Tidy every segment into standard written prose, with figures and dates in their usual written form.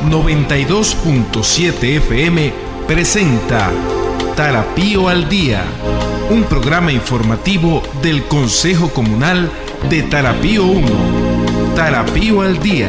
92.7 FM presenta Tarapío al Día, un programa informativo del Consejo Comunal de Tarapío 1. Tarapío al Día.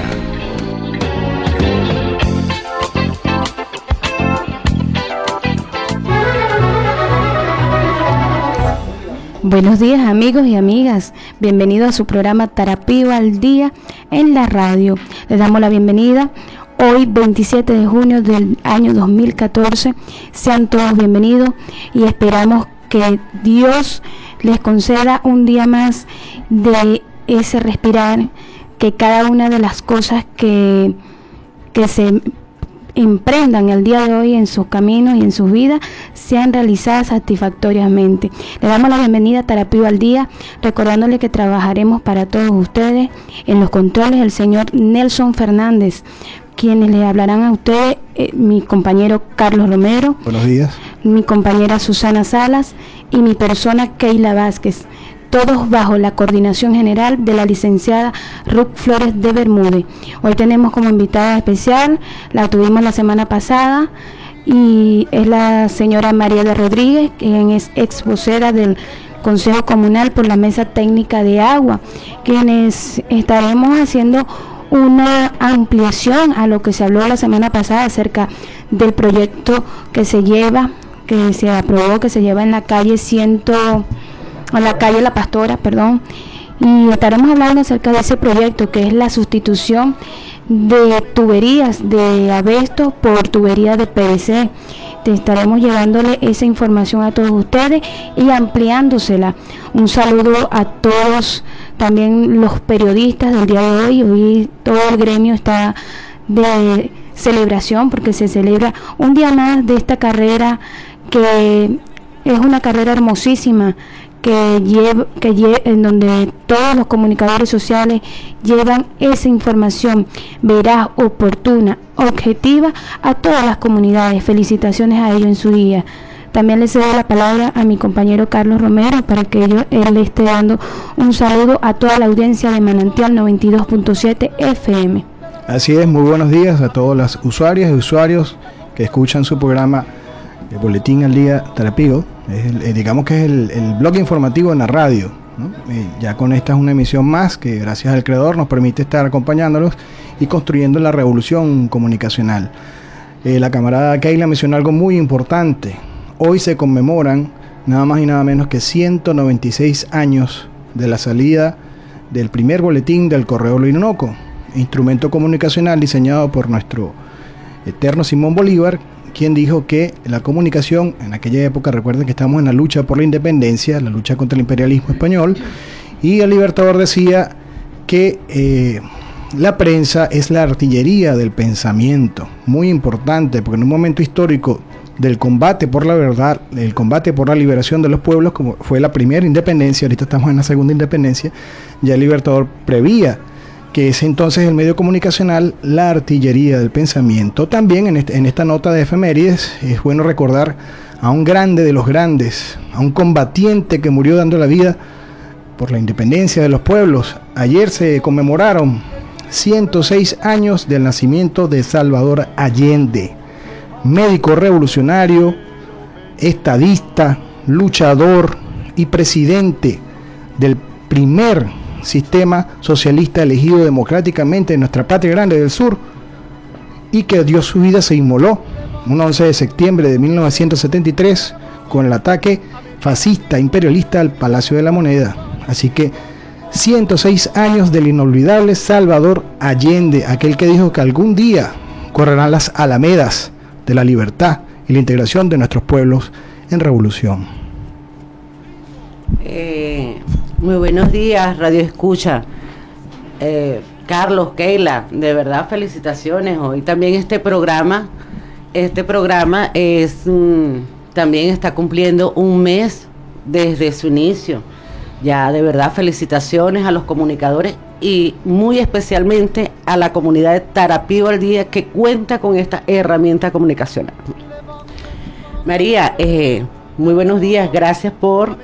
Buenos días, amigos y amigas, bienvenidos a su programa Tarapío al Día en la radio. Les damos la bienvenida hoy 27 de junio del año 2014. Sean todos bienvenidos y esperamos que Dios les conceda un día más de ese respirar, que cada una de las cosas que se emprendan el día de hoy en sus caminos y en sus vidas sean realizadas satisfactoriamente. Le damos la bienvenida a Tarapío al Día, recordándole que trabajaremos para todos ustedes. En los controles el señor Nelson Fernández, quienes le hablarán a ustedes, mi compañero Carlos Romero. Buenos días. Mi compañera Susana Salas y mi persona Keila Vázquez. Todos bajo la coordinación general de la licenciada Ruth Flores de Bermúdez. Hoy tenemos como invitada especial, la tuvimos la semana pasada, y es la señora María de Rodríguez, quien es ex vocera del Consejo Comunal por la Mesa Técnica de Agua, quienes estaremos haciendo una ampliación a lo que se habló la semana pasada acerca del proyecto que se aprobó, que se lleva en la calle La Pastora, y estaremos hablando acerca de ese proyecto, que es la sustitución de tuberías de asbesto por tuberías de PVC. Estaremos llevándole esa información a todos ustedes y ampliándosela. Un saludo a todos, también los periodistas del día de hoy. Hoy todo el gremio está de celebración porque se celebra un día más de esta carrera, que es una carrera hermosísima, en donde todos los comunicadores sociales llevan esa información veraz, oportuna, objetiva a todas las comunidades. Felicitaciones a ellos en su día. También le cedo la palabra a mi compañero Carlos Romero para que él le esté dando un saludo a toda la audiencia de Manantial 92.7 FM. Así es, muy buenos días a todas las usuarias y usuarios que escuchan su programa el Boletín al Día Tarapío. Digamos que es el blog informativo en la radio, ¿no? Ya con esta es una emisión más que, gracias al Creador, nos permite estar acompañándolos y construyendo la revolución comunicacional. La camarada Keila mencionó algo muy importante. Hoy se conmemoran nada más y nada menos que 196 años de la salida del primer boletín del Correo Orinoco, instrumento comunicacional diseñado por nuestro eterno Simón Bolívar, quien dijo que la comunicación en aquella época, recuerden que estamos en la lucha por la independencia, la lucha contra el imperialismo español, y el Libertador decía que la prensa es la artillería del pensamiento. Muy importante, porque en un momento histórico del combate por la verdad, el combate por la liberación de los pueblos, como fue la primera independencia, ahorita estamos en la segunda independencia, ya el Libertador prevía que es entonces el medio comunicacional la artillería del pensamiento. También en esta nota de efemérides es bueno recordar a un grande de los grandes, a un combatiente que murió dando la vida por la independencia de los pueblos. Ayer se conmemoraron 106 años del nacimiento de Salvador Allende, médico revolucionario, estadista, luchador y presidente del primer sistema socialista elegido democráticamente en nuestra patria grande del sur, y que dio su vida, se inmoló un 11 de septiembre de 1973 con el ataque fascista imperialista al Palacio de la Moneda. Así que 106 años del inolvidable Salvador Allende, aquel que dijo que algún día correrán las alamedas de la libertad y la integración de nuestros pueblos en revolución. Muy buenos días, Radio Escucha. Carlos, Keila, de verdad felicitaciones. Hoy también este programa es también está cumpliendo un mes desde su inicio. Ya de verdad felicitaciones a los comunicadores y muy especialmente a la comunidad de Tarapío al Día, que cuenta con esta herramienta comunicacional. María, muy buenos días, gracias por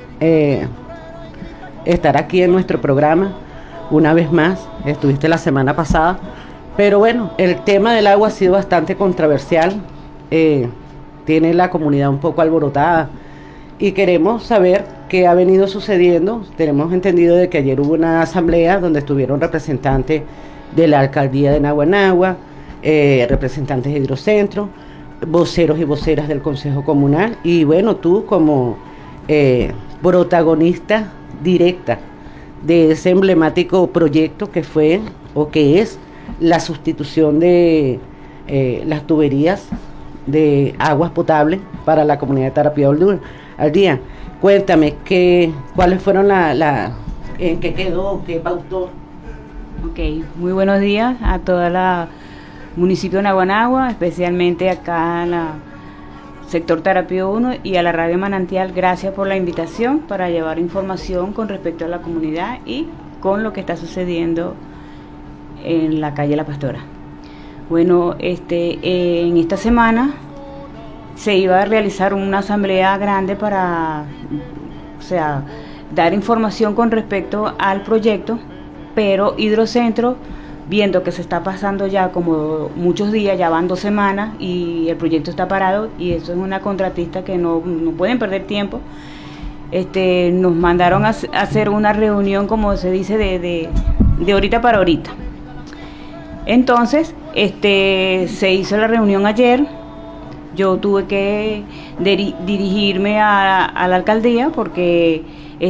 estar aquí en nuestro programa una vez más. Estuviste la semana pasada Pero bueno, el tema del agua ha sido bastante controversial, tiene la comunidad un poco alborotada y queremos saber qué ha venido sucediendo. Tenemos entendido de que ayer hubo una asamblea donde estuvieron representantes de la alcaldía de Naguanagua, representantes de Hidrocentro, voceros y voceras del Consejo Comunal, y bueno, tú como protagonista directa de ese emblemático proyecto que fue o que es la sustitución de las tuberías de aguas potables para la comunidad de Tarapío al día. Cuéntame, ¿cuáles fueron en qué quedó, qué pautó? Ok, muy buenos días a toda la municipio de Naguanagua, especialmente acá en la sector Tarapío 1 y a la radio Manantial. Gracias por la invitación para llevar información con respecto a la comunidad y con lo que está sucediendo en la calle La Pastora. Bueno, en esta semana se iba a realizar una asamblea grande para, dar información con respecto al proyecto, pero Hidrocentro, viendo que se está pasando ya como muchos días, ya van 2 semanas y el proyecto está parado, y eso es una contratista que no pueden perder tiempo, nos mandaron a hacer una reunión, como se dice, de ahorita para ahorita. Entonces, se hizo la reunión ayer. Yo tuve que dirigirme a la alcaldía porque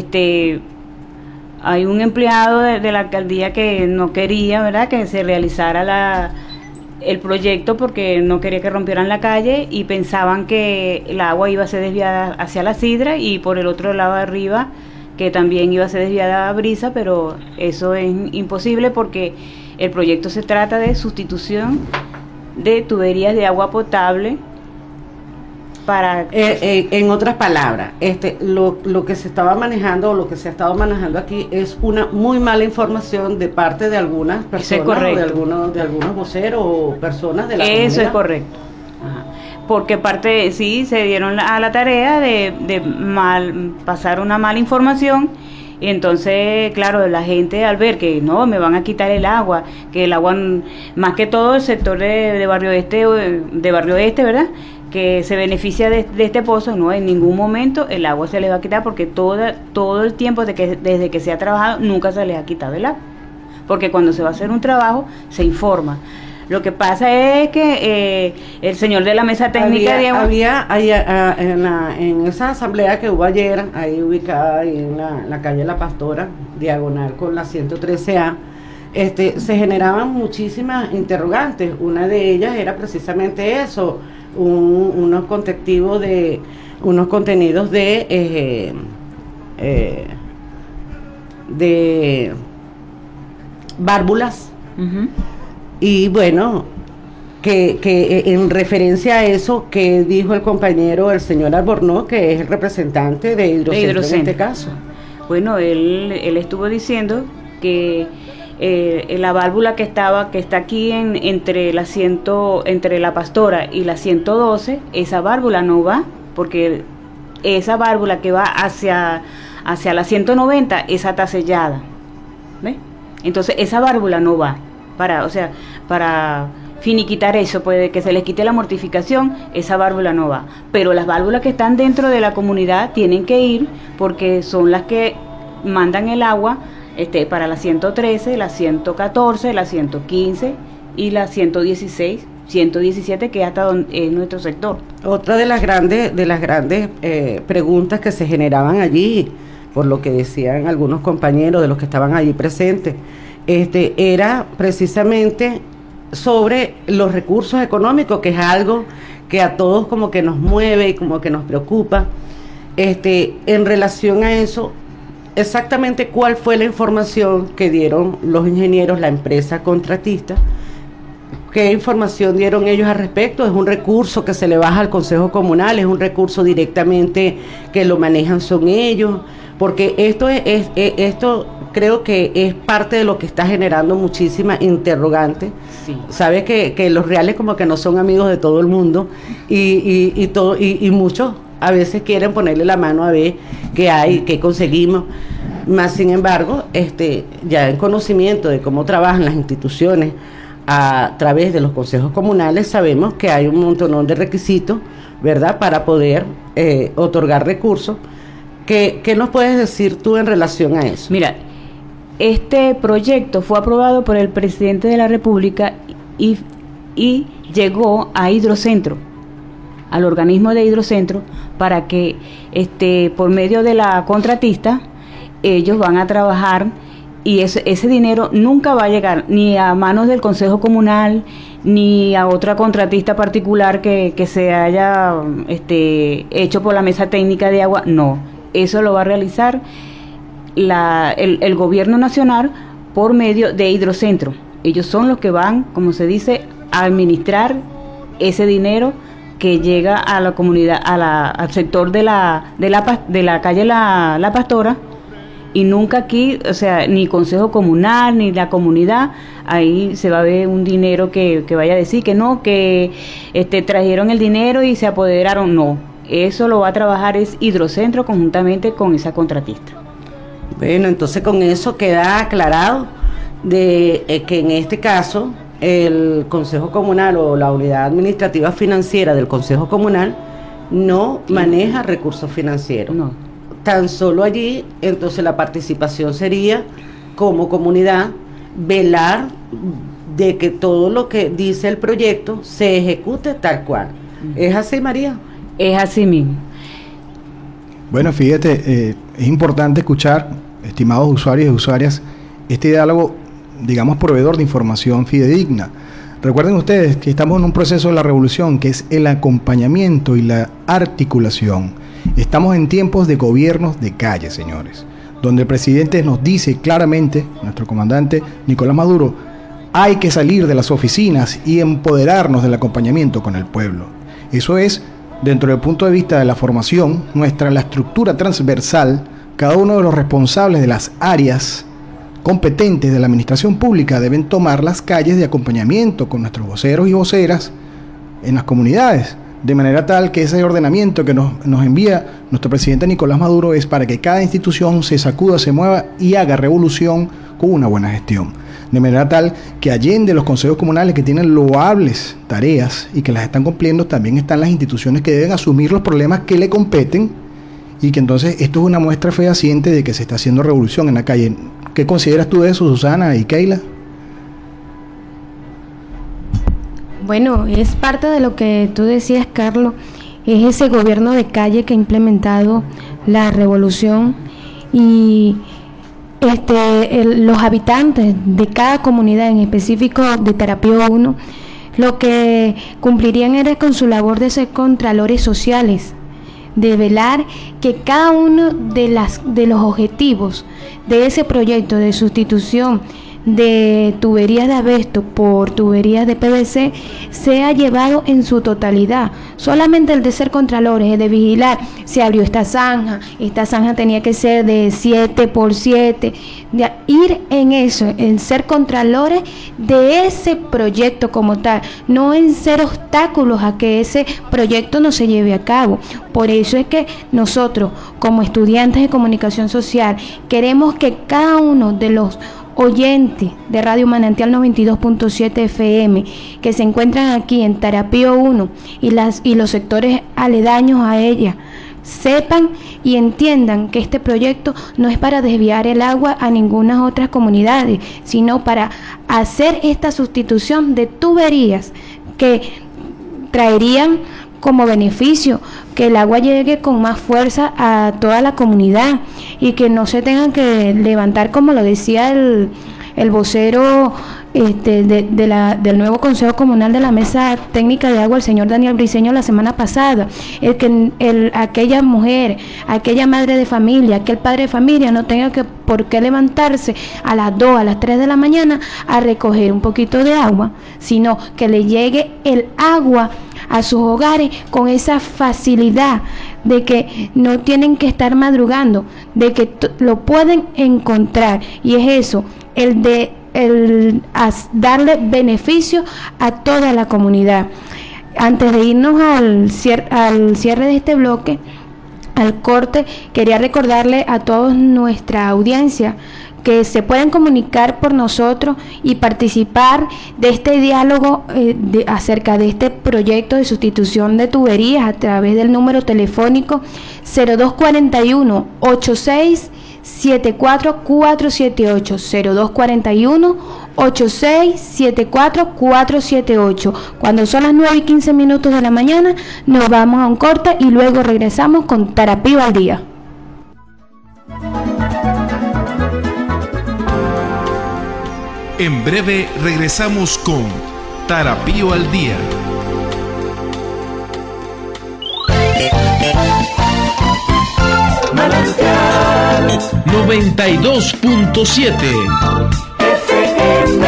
hay un empleado de la alcaldía que no quería, ¿verdad?, que se realizara el proyecto porque no quería que rompieran la calle y pensaban que el agua iba a ser desviada hacia la Sidra y por el otro lado de arriba que también iba a ser desviada a Brisa, pero eso es imposible porque el proyecto se trata de sustitución de tuberías de agua potable para... en otras palabras, lo que se estaba manejando o lo que se ha estado manejando aquí es una muy mala información de parte de algunas personas, o de algunos voceros o personas de la comunidad. Eso es correcto. Ajá. Porque sí se dieron a la tarea de pasar una mala información. Y entonces, claro, la gente al ver que no, me van a quitar el agua, que el agua, más que todo el sector de Barrio Este, ¿verdad?, que se beneficia de este pozo, no, en ningún momento el agua se les va a quitar porque todo el tiempo desde que se ha trabajado nunca se les ha quitado el agua. Porque cuando se va a hacer un trabajo se informa. Lo que pasa es que el señor de la mesa técnica en esa asamblea que hubo ayer, ahí ubicada ahí en la calle La Pastora, diagonal con la 113A, se generaban muchísimas interrogantes. Una de ellas era precisamente eso, unos contenidos de válvulas. Uh-huh. Y bueno, que en referencia a eso, que dijo el compañero, el señor Albornoz, que es el representante de Hidrocentro en este caso. Bueno, él estuvo diciendo que la válvula que está aquí entre la Pastora y la 112, esa válvula no va, porque esa válvula que va hacia la 190, esa está sellada, ¿ves? Entonces esa válvula no va. Para finiquitar eso, puede que se les quite la mortificación, esa válvula no va. Pero las válvulas que están dentro de la comunidad tienen que ir porque son las que mandan el agua para la 113, la 114, la 115 y la 116, 117, que es hasta donde es nuestro sector. Otra de las grandes preguntas que se generaban allí, por lo que decían algunos compañeros de los que estaban allí presentes, era precisamente sobre los recursos económicos, que es algo que a todos como que nos mueve y como que nos preocupa. En relación a eso, exactamente cuál fue la información que dieron los ingenieros, la empresa contratista, qué información dieron ellos al respecto. ¿Es un recurso que se le baja al Consejo Comunal? ¿Es un recurso directamente que lo manejan son ellos? Porque esto creo que es parte de lo que está generando muchísimas interrogantes. Sí. Sabes que los reales como que no son amigos de todo el mundo y muchos a veces quieren ponerle la mano a ver qué hay, qué conseguimos. Más sin embargo, ya en conocimiento de cómo trabajan las instituciones a través de los consejos comunales sabemos que hay un montón de requisitos, ¿verdad?, para poder otorgar recursos. ¿Qué nos puedes decir tú en relación a eso? Mira, este proyecto fue aprobado por el presidente de la República y llegó a Hidrocentro, al organismo de Hidrocentro, para que por medio de la contratista ellos van a trabajar, y ese dinero nunca va a llegar ni a manos del Consejo Comunal ni a otra contratista particular que se haya hecho por la Mesa Técnica de Agua. No, eso lo va a realizar el gobierno nacional por medio de Hidrocentro. Ellos son los que van, como se dice, a administrar ese dinero que llega a la comunidad, al sector de la calle La Pastora, y nunca aquí, o sea, ni Consejo Comunal ni la comunidad, ahí se va a ver un dinero que vaya a decir que no, que trajeron el dinero y se apoderaron. No, eso lo va a trabajar es Hidrocentro conjuntamente con esa contratista. Bueno, entonces con eso queda aclarado de que en este caso el Consejo Comunal o la unidad administrativa financiera del Consejo Comunal no maneja recursos financieros. No. Tan solo allí, entonces la participación sería como comunidad velar de que todo lo que dice el proyecto se ejecute tal cual. ¿Es así, María? Es así mismo. Bueno, fíjate, es importante escuchar, estimados usuarios y usuarias, este diálogo, digamos, proveedor de información fidedigna. Recuerden ustedes que estamos en un proceso de la revolución que es el acompañamiento y la articulación. Estamos en tiempos de gobiernos de calle, señores, donde el presidente nos dice claramente, nuestro comandante Nicolás Maduro, hay que salir de las oficinas y empoderarnos del acompañamiento con el pueblo. Eso es, dentro del punto de vista de la formación nuestra, la estructura transversal. Cada uno de los responsables de las áreas competentes de la administración pública deben tomar las calles de acompañamiento con nuestros voceros y voceras en las comunidades, de manera tal que ese ordenamiento que nos envía nuestro presidente Nicolás Maduro es para que cada institución se sacuda, se mueva y haga revolución con una buena gestión. De manera tal que allende los consejos comunales que tienen loables tareas y que las están cumpliendo, también están las instituciones que deben asumir los problemas que le competen, y que entonces esto es una muestra fehaciente de que se está haciendo revolución en la calle. ¿Qué consideras tú de eso, Susana y Keila? Bueno, es parte de lo que tú decías, Carlos, es ese gobierno de calle que ha implementado la revolución, y los habitantes de cada comunidad, en específico de Tarapío 1, lo que cumplirían era con su labor de ser contralores sociales, de velar que cada uno de los objetivos de ese proyecto de sustitución de tuberías de asbesto por tuberías de PVC sea llevado en su totalidad. Solamente el de ser contralores, el de vigilar, se abrió esta zanja tenía que ser de 7x7, de ir en eso, en ser contralores de ese proyecto como tal, no en ser obstáculos a que ese proyecto no se lleve a cabo. Por eso es que nosotros, como estudiantes de comunicación social, queremos que cada uno de los oyentes de Radio Manantial 92.7 FM que se encuentran aquí en Tarapío 1 y los sectores aledaños a ella sepan y entiendan que este proyecto no es para desviar el agua a ninguna otras comunidades, sino para hacer esta sustitución de tuberías que traerían como beneficio que el agua llegue con más fuerza a toda la comunidad y que no se tengan que levantar, como lo decía el vocero del nuevo Consejo Comunal de la Mesa Técnica de Agua, el señor Daniel Briceño, la semana pasada, aquella mujer, aquella madre de familia, aquel padre de familia no tenga por qué levantarse a las 2, a las 3 de la mañana a recoger un poquito de agua, sino que le llegue el agua a sus hogares con esa facilidad de que no tienen que estar madrugando, de que lo pueden encontrar, y es eso, darle beneficio a toda la comunidad. Antes de irnos al cierre de este bloque, al corte, quería recordarle a toda nuestra audiencia que se pueden comunicar por nosotros y participar de este diálogo acerca de este proyecto de sustitución de tuberías a través del número telefónico 0241 8674 0241 8674 Cuando son las 9:15 de la mañana, nos vamos a un corte y luego regresamos con Tarapío al Día. En breve regresamos con Tarapío al Día. Manantial 92.7 FM.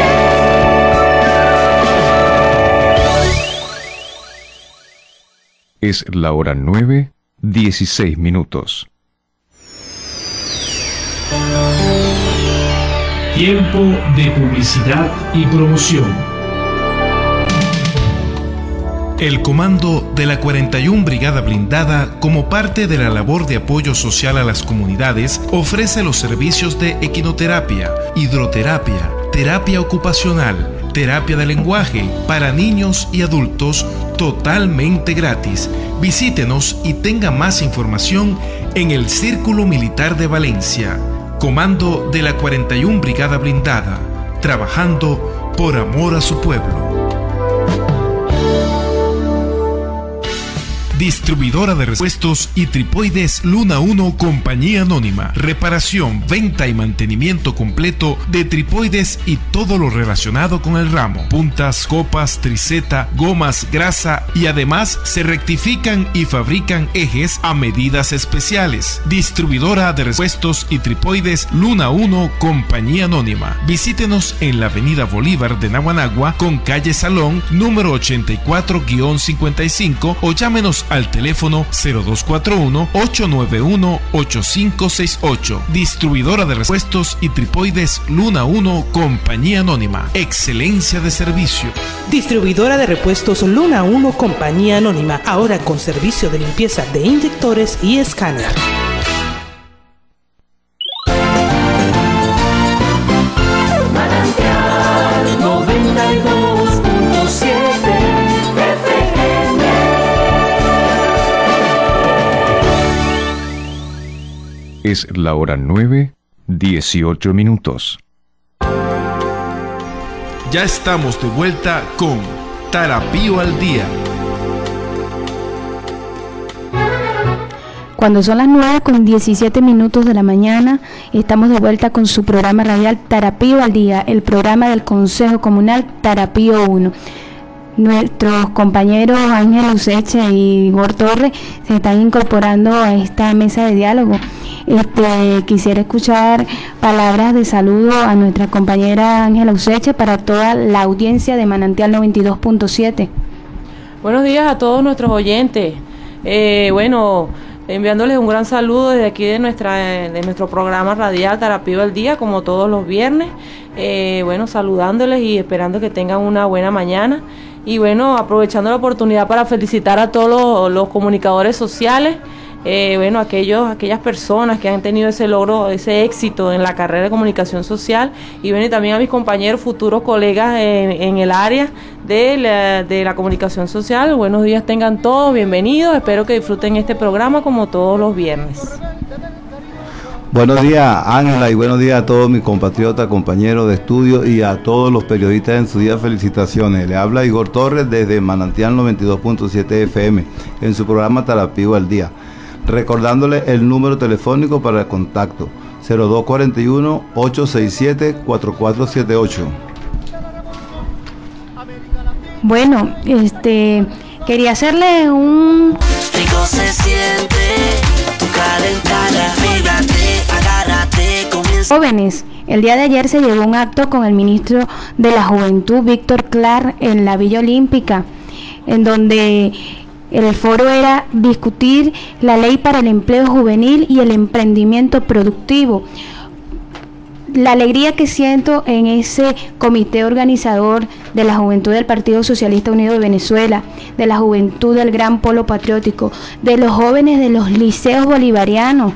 Es la hora 9:16. Tiempo de publicidad y promoción. El comando de la 41 Brigada Blindada, como parte de la labor de apoyo social a las comunidades, ofrece los servicios de equinoterapia, hidroterapia, terapia ocupacional, terapia de lenguaje para niños y adultos totalmente gratis. Visítenos y tenga más información en el Círculo Militar de Valencia. Comando de la 41 Brigada Blindada, trabajando por amor a su pueblo. Distribuidora de repuestos y tripoides Luna 1 Compañía Anónima. Reparación, venta y mantenimiento completo de tripoides y todo lo relacionado con el ramo. Puntas, copas, triceta, gomas, grasa y además se rectifican y fabrican ejes a medidas especiales. Distribuidora de repuestos y tripoides Luna 1 Compañía Anónima. Visítenos en la Avenida Bolívar de Naguanagua con calle Salón número 84-55 o llámenos al teléfono 0241-891-8568. Distribuidora de repuestos y tripoides Luna 1 Compañía Anónima. Excelencia de servicio. Distribuidora de repuestos Luna 1 Compañía Anónima. Ahora con servicio de limpieza de inyectores y escáner. Manantial 92.7 FM. Es la hora 9:18. Ya estamos de vuelta con Tarapío al Día. Cuando son las 9:17 de la mañana, estamos de vuelta con su programa radial Tarapío al Día, el programa del Consejo Comunal Tarapío 1. Nuestros compañeros Ángel Useche y Igor Torres se están incorporando a esta mesa de diálogo. Quisiera escuchar palabras de saludo a nuestra compañera Ángela Useche para toda la audiencia de Manantial 92.7. Buenos días a todos nuestros oyentes. Enviándoles un gran saludo desde aquí de nuestro programa radial Tarapío al Día, como todos los viernes. Saludándoles y esperando que tengan una buena mañana. Y aprovechando la oportunidad para felicitar a todos los comunicadores sociales. Aquellas personas que han tenido ese logro, ese éxito en la carrera de comunicación social, y también a mis compañeros, futuros colegas en el área de la comunicación social. Buenos días tengan todos, bienvenidos, espero que disfruten este programa como todos los viernes. Buenos días, Ángela, y buenos días a todos mis compatriotas, compañeros de estudio y a todos los periodistas en su día. Felicitaciones. Le habla Igor Torres desde Manantial 92.7 FM en su programa Tarapío al Día. Recordándole el número telefónico para el contacto 0241-867-4478. Quería hacerle un... Rico se siente, tu calentada, pégate, agárrate, comienza. Jóvenes, el día de ayer se llevó un acto con el ministro de la Juventud, Víctor Clark, en la Villa Olímpica, en donde el foro era discutir la ley para el empleo juvenil y el emprendimiento productivo. La alegría que siento en ese comité organizador de la juventud del Partido Socialista Unido de Venezuela, de la juventud del Gran Polo Patriótico, de los jóvenes de los liceos bolivarianos,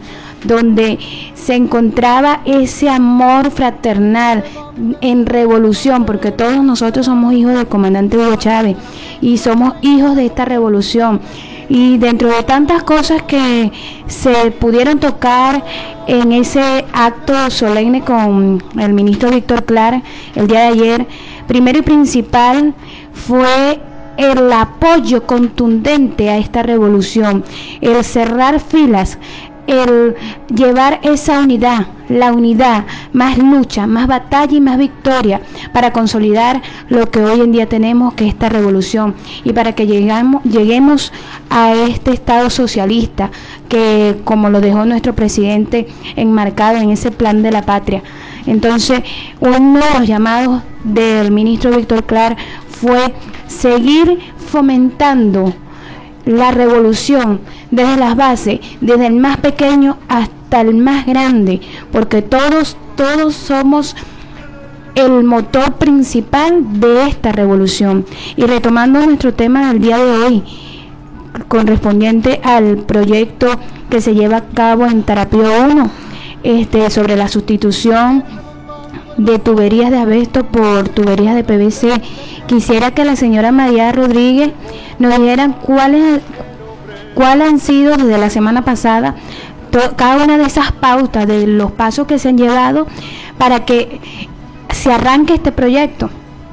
donde se encontraba ese amor fraternal en revolución, porque todos nosotros somos hijos del comandante Hugo Chávez y somos hijos de esta revolución. Y dentro de tantas cosas que se pudieron tocar en ese acto solemne con el ministro Víctor Clark el día de ayer, primero y principal fue el apoyo contundente a esta revolución, el cerrar filas, el llevar esa unidad, la unidad, más lucha, más batalla y más victoria para consolidar lo que hoy en día tenemos, que es esta revolución, y para que lleguemos a este Estado socialista que, como lo dejó nuestro presidente enmarcado en ese plan de la patria. Entonces, uno de los llamados del ministro Víctor Clark fue seguir fomentando la revolución desde las bases, desde el más pequeño hasta el más grande, porque todos somos el motor principal de esta revolución. Y retomando nuestro tema del día de hoy, correspondiente al proyecto que se lleva a cabo en Tarapío 1, sobre la sustitución de tuberías de asbesto por tuberías de PVC, quisiera que la señora María Rodríguez nos dijeran cuáles han sido desde la semana pasada cada una de esas pautas, de los pasos que se han llevado para que se arranque este proyecto.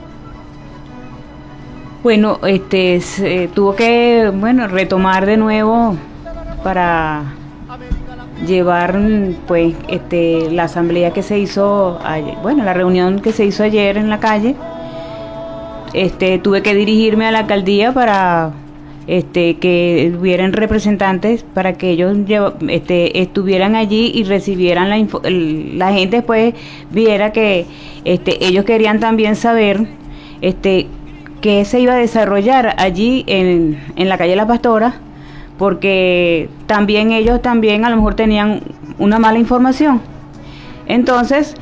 Bueno, tuvo que retomar de nuevo para llevar pues la asamblea que se hizo ayer, la reunión que se hizo ayer en la calle. Tuve que dirigirme a la alcaldía para que hubieran representantes para que ellos estuvieran allí y recibieran la gente después viera que ellos querían también saber qué se iba a desarrollar allí en la calle La Pastora, porque también ellos a lo mejor tenían una mala información. Entonces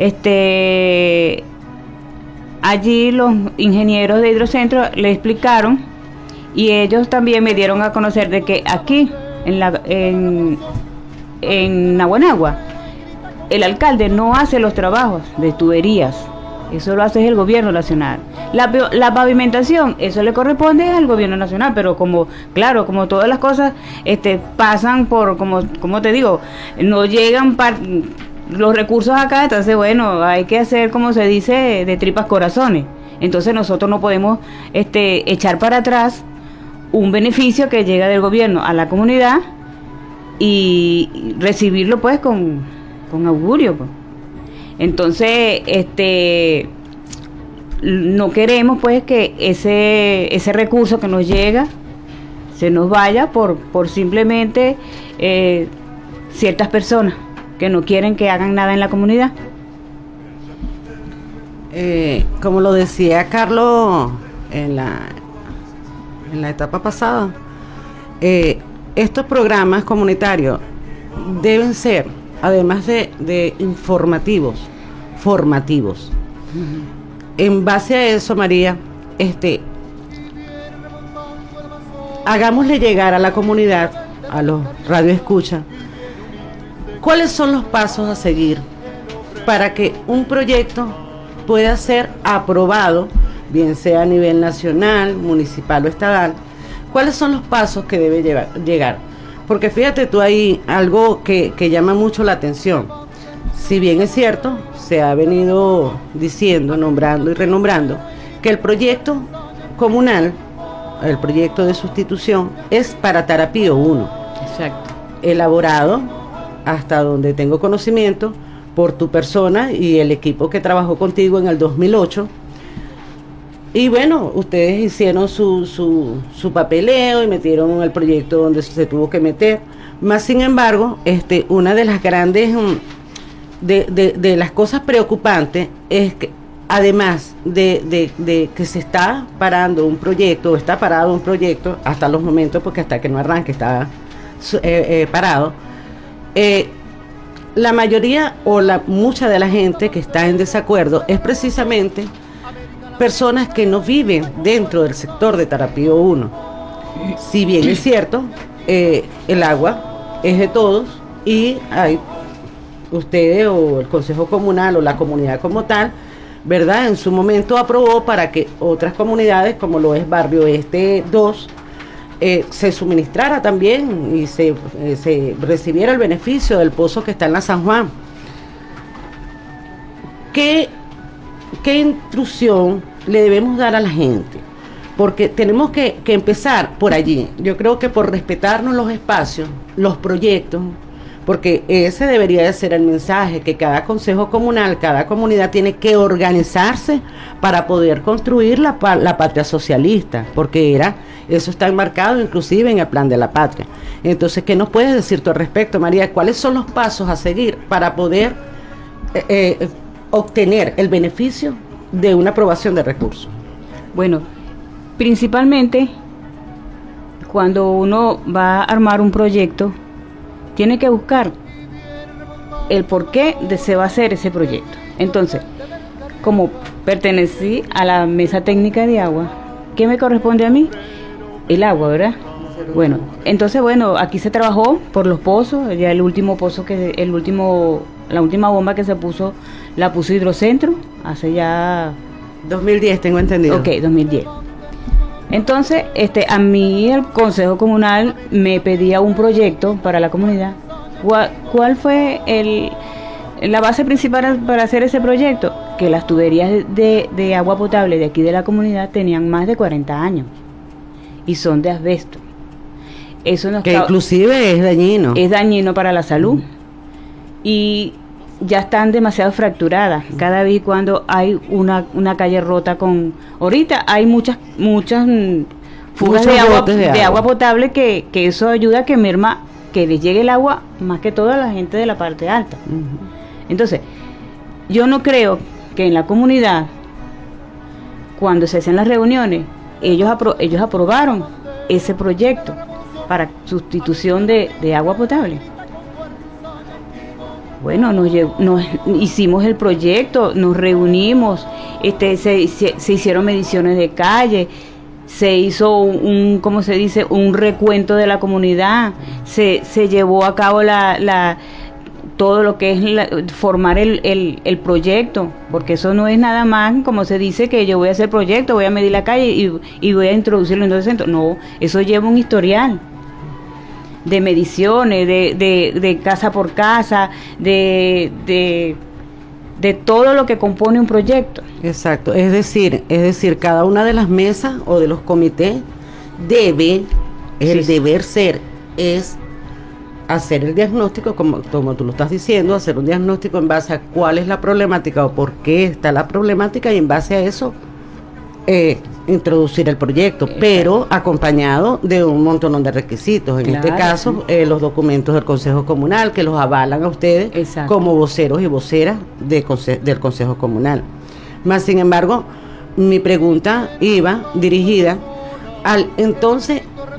allí los ingenieros de Hidrocentro le explicaron, y ellos también me dieron a conocer de que aquí en Naguanagua el alcalde no hace los trabajos de tuberías, eso lo hace el gobierno nacional. La pavimentación, eso le corresponde al gobierno nacional, pero como todas las cosas pasan por, como te digo, no llegan los recursos acá, entonces hay que hacer, como se dice, de tripas corazones. Entonces nosotros no podemos echar para atrás un beneficio que llega del gobierno a la comunidad y recibirlo pues con augurio pues. Entonces no queremos pues que ese recurso que nos llega se nos vaya por simplemente ciertas personas que no quieren que hagan nada en la comunidad. Como lo decía Carlos en la etapa pasada, estos programas comunitarios deben ser, además de informativos, formativos. En base a eso, María, hagámosle llegar a la comunidad, a los radioescuchas, cuáles son los pasos a seguir para que un proyecto pueda ser aprobado, bien sea a nivel nacional, municipal o estatal. ¿Cuáles son los pasos que debe llegar? Porque fíjate tú, hay algo que llama mucho la atención. Si bien es cierto, se ha venido diciendo, nombrando y renombrando, que el proyecto comunal, el proyecto de sustitución, es para Tarapío 1. Exacto. Elaborado, hasta donde tengo conocimiento, por tu persona y el equipo que trabajó contigo en el 2008. Y ustedes hicieron su papeleo y metieron el proyecto donde se tuvo que meter. Más sin embargo, una de las grandes de las cosas preocupantes es que, además de que se está parando un proyecto, o está parado un proyecto hasta los momentos, porque hasta que no arranque está parado, la mayoría o mucha de la gente que está en desacuerdo es precisamente personas que no viven dentro del sector de Tarapío 1. Si bien es cierto, el agua es de todos, y hay ustedes o el Consejo Comunal o la comunidad como tal, ¿verdad? En su momento aprobó para que otras comunidades, como lo es Barrio Este 2, se suministrara también y se recibiera el beneficio del pozo que está en la San Juan. ¿Qué instrucción le debemos dar a la gente? Porque tenemos que empezar por allí. Yo creo que por respetarnos los espacios, los proyectos, porque ese debería de ser el mensaje, que cada consejo comunal, cada comunidad tiene que organizarse para poder construir la patria socialista, porque eso está enmarcado inclusive en el plan de la patria. Entonces, ¿qué nos puedes decir tú al respecto, María? ¿Cuáles son los pasos a seguir para poder obtener el beneficio de una aprobación de recursos? Bueno, principalmente cuando uno va a armar un proyecto, tiene que buscar el por qué se va a hacer ese proyecto. Entonces, como pertenecí a la mesa técnica de agua, ¿qué me corresponde a mí? El agua, ¿verdad? Bueno, entonces, aquí se trabajó por los pozos. Ya la última bomba que se puso, la puso Hidrocentro, hace ya 2010, tengo entendido. Ok, 2010. Entonces, a mí el Consejo Comunal me pedía un proyecto para la comunidad. ¿Cuál fue la base principal para hacer ese proyecto? Que las tuberías de agua potable de aquí de la comunidad tenían más de 40 años y son de asbesto. Eso inclusive es dañino. Es dañino para la salud. Y ya están demasiado fracturadas. Cada vez cuando hay una calle rota ahorita hay muchas fugas de agua potable que eso ayuda a que que les llegue el agua más que todo a la gente de la parte alta. Entonces, yo no creo que en la comunidad, cuando se hacen las reuniones, ellos aprobaron ese proyecto para sustitución de agua potable. Bueno, nos hicimos el proyecto, nos reunimos, se hicieron mediciones de calle, se hizo un recuento de la comunidad, se llevó a cabo todo lo que es formar el proyecto, porque eso no es nada más, como se dice, que yo voy a hacer proyecto, voy a medir la calle y voy a introducirlo en el centro. No, eso lleva un historial de mediciones, de casa por casa, de todo lo que compone un proyecto. Exacto, es decir, cada una de las mesas o de los comités el deber ser es hacer el diagnóstico, como tú lo estás diciendo, hacer un diagnóstico en base a cuál es la problemática o por qué está la problemática, y en base a eso introducir el proyecto. Exacto. Pero acompañado de un montón de requisitos, en este caso los documentos del Consejo Comunal que los avalan a ustedes. Exacto. Como voceros y voceras del Consejo Comunal. Más sin embargo, mi pregunta iba dirigida entonces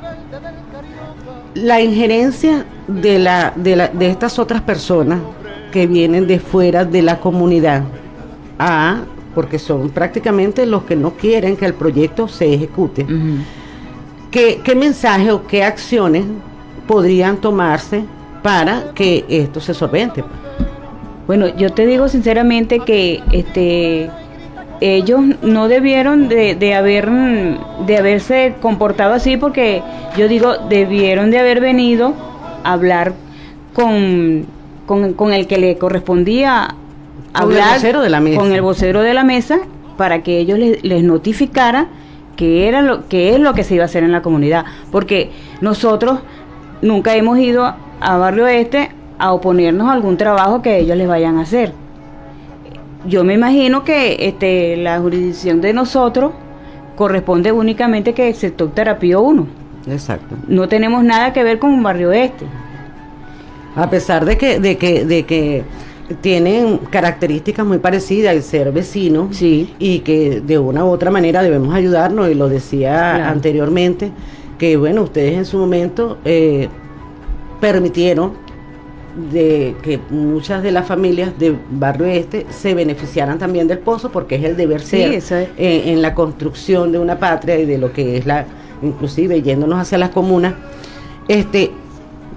la injerencia de estas otras personas que vienen de fuera de la comunidad, porque son prácticamente los que no quieren que el proyecto se ejecute. ¿Qué mensaje o qué acciones podrían tomarse para que esto se solvente? Bueno, yo te digo sinceramente que ellos no debieron de haberse comportado así, porque yo digo, debieron de haber venido a hablar con el que le correspondía hablar, con el vocero de la mesa, para que ellos les notificara qué es lo que se iba a hacer en la comunidad, porque nosotros nunca hemos ido a Barrio Este a oponernos a algún trabajo que ellos les vayan a hacer. Yo me imagino que la jurisdicción de nosotros corresponde únicamente que el sector Tarapío 1. Exacto. No tenemos nada que ver con Barrio Este. A pesar de que tienen características muy parecidas, el ser vecinos, sí, y que de una u otra manera debemos ayudarnos, y lo decía anteriormente, que bueno, ustedes en su momento permitieron de que muchas de las familias de Barrio Este se beneficiaran también del pozo, porque es el deber ser en la construcción de una patria y de lo que es inclusive yéndonos hacia las comunas,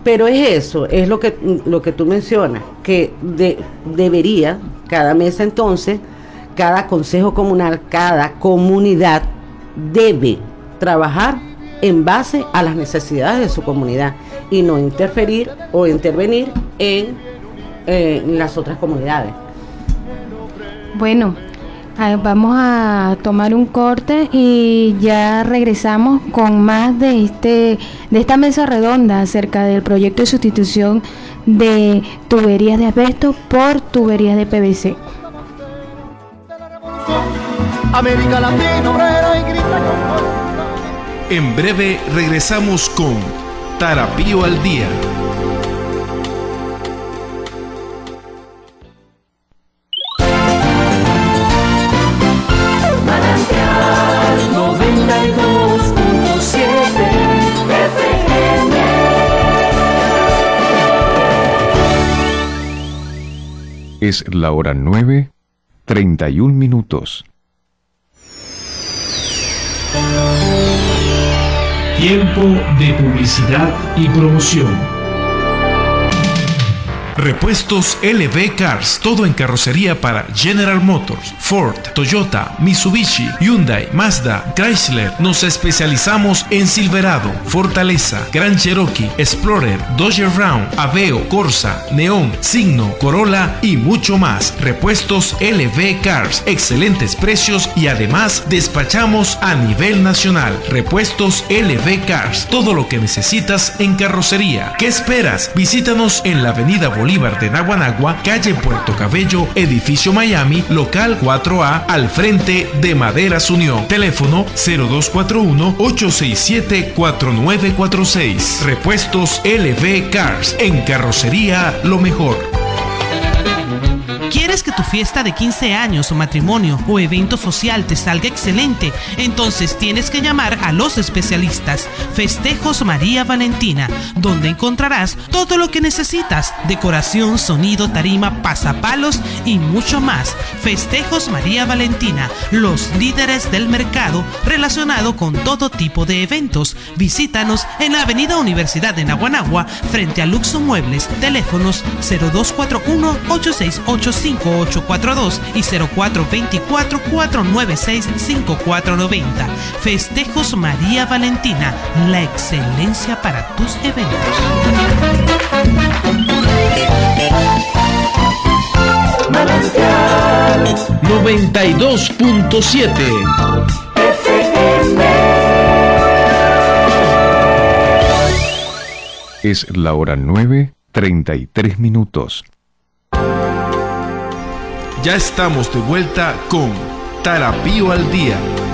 Pero es eso, es lo que tú mencionas, que debería, cada mesa entonces, cada consejo comunal, cada comunidad debe trabajar en base a las necesidades de su comunidad y no interferir o intervenir en las otras comunidades. Bueno, vamos a tomar un corte y ya regresamos con más de esta mesa redonda acerca del proyecto de sustitución de tuberías de asbesto por tuberías de PVC. América Latina obrera y grita con... En breve regresamos con Tarapío al Día. Manantial 92.7 FM. Es la hora 9:31. Tiempo de publicidad y promoción. Repuestos LV Cars, todo en carrocería para General Motors, Ford, Toyota, Mitsubishi, Hyundai, Mazda, Chrysler. Nos especializamos en Silverado, Fortaleza, Grand Cherokee, Explorer, Dodge Ram, Aveo, Corsa, Neon, Signo, Corolla y mucho más. Repuestos LV Cars, excelentes precios y además despachamos a nivel nacional. Repuestos LV Cars, todo lo que necesitas en carrocería. ¿Qué esperas? Visítanos en la avenida Bolívar de Naguanagua, calle Puerto Cabello, edificio Miami, local 4A, al frente de Maderas Unión. Teléfono 0241-867-4946. Repuestos LV Cars, en carrocería lo mejor. ¿Quieres que tu fiesta de 15 años, matrimonio o evento social te salga excelente? Entonces tienes que llamar a los especialistas Festejos María Valentina, donde encontrarás todo lo que necesitas: decoración, sonido, tarima, pasapalos y mucho más. Festejos María Valentina, los líderes del mercado relacionado con todo tipo de eventos. Visítanos en la avenida Universidad de Naguanagua, frente a Luxo Muebles. Teléfonos 0241-868-5842 y 0424-496-5490. Festejos María Valentina, la excelencia para tus eventos. 92.7 Es la hora 9:33. Ya estamos de vuelta con Tarapío al Día.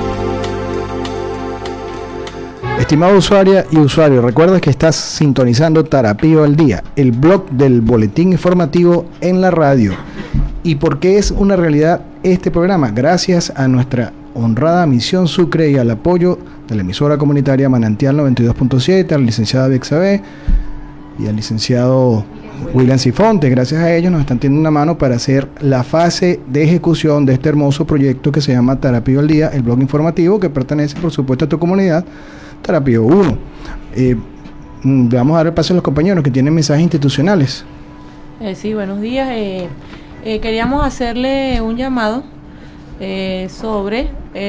Estimado usuaria y usuario, recuerda que estás sintonizando Tarapío al Día, el blog del boletín informativo en la radio. ¿Y por qué es una realidad este programa? Gracias a nuestra honrada Misión Sucre y al apoyo de la emisora comunitaria Manantial 92.7, a la licenciada Bexabé y al licenciado William Sifonte. Gracias a ellos nos están teniendo una mano para hacer la fase de ejecución de este hermoso proyecto que se llama Tarapío al Día, el blog informativo que pertenece por supuesto a tu comunidad, Tarapío 1. Vamos a dar el paso a los compañeros que tienen mensajes institucionales. Sí, buenos días. Queríamos hacerle un llamado sobre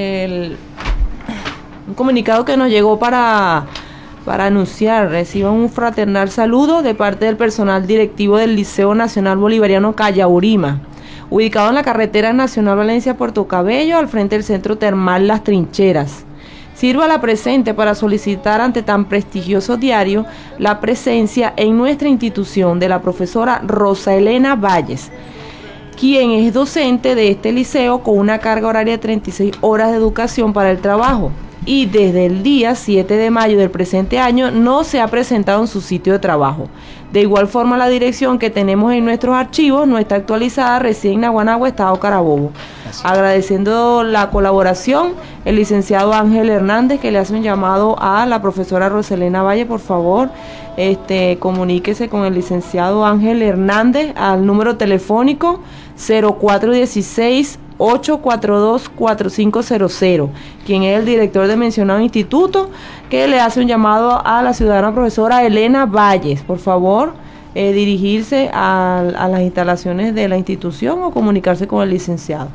un comunicado que nos llegó para anunciar. Reciban un fraternal saludo de parte del personal directivo del Liceo Nacional Bolivariano Cayaurima, ubicado en la carretera nacional Valencia-Puerto Cabello, al frente del Centro Termal Las Trincheras. Sirva la presente para solicitar ante tan prestigioso diario la presencia en nuestra institución de la profesora Rosa Elena Valles, quien es docente de este liceo con una carga horaria de 36 horas de educación para el trabajo, y desde el día 7 de mayo del presente año no se ha presentado en su sitio de trabajo. De igual forma, la dirección que tenemos en nuestros archivos no está actualizada, reside en Naguanagua, Estado Carabobo. Agradeciendo la colaboración, el licenciado Ángel Hernández, que le hace un llamado a la profesora Roselena Valle, por favor, comuníquese con el licenciado Ángel Hernández al número telefónico 0416 842-4500, quien es el director del mencionado instituto, que le hace un llamado a la ciudadana profesora Elena Valles, por favor, dirigirse a las instalaciones de la institución o comunicarse con el licenciado.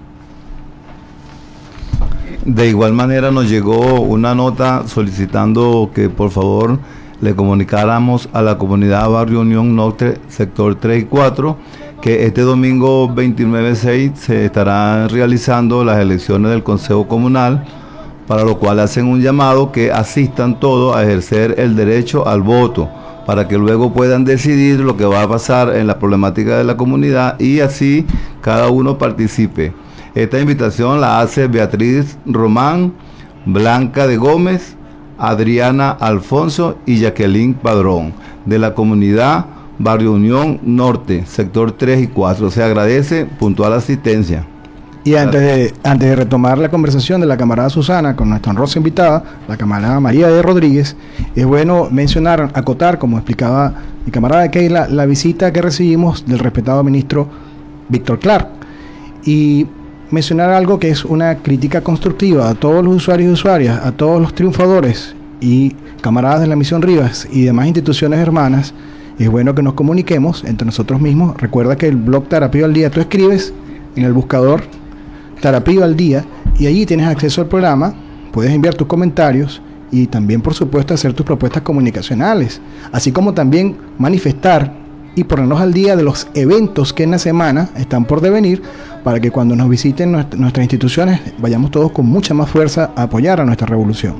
De igual manera nos llegó una nota solicitando que por favor le comunicáramos a la comunidad Barrio Unión Norte, sector 3 y 4, que este domingo 29/6 se estarán realizando las elecciones del Consejo Comunal, para lo cual hacen un llamado que asistan todos a ejercer el derecho al voto, para que luego puedan decidir lo que va a pasar en la problemática de la comunidad y así cada uno participe. Esta invitación la hace Beatriz Román, Blanca de Gómez, Adriana Alfonso y Jacqueline Padrón, de la comunidad Barrio Unión Norte, sector 3 y 4. Se agradece puntual asistencia. Y antes de retomar la conversación de la camarada Susana con nuestra honrosa invitada, la camarada María de Rodríguez, es bueno mencionar, acotar, como explicaba mi camarada Keila, la visita que recibimos del respetado ministro Víctor Clark, y mencionar algo que es una crítica constructiva a todos los usuarios y usuarias, a todos los triunfadores y camaradas de la Misión Rivas y demás instituciones hermanas. Es bueno que nos comuniquemos entre nosotros mismos. Recuerda que el blog Tarapío al Día, tú escribes en el buscador Tarapío al Día y allí tienes acceso al programa, puedes enviar tus comentarios y también por supuesto hacer tus propuestas comunicacionales, así como también manifestar y ponernos al día de los eventos que en la semana están por devenir, para que cuando nos visiten nuestras instituciones vayamos todos con mucha más fuerza a apoyar a nuestra revolución.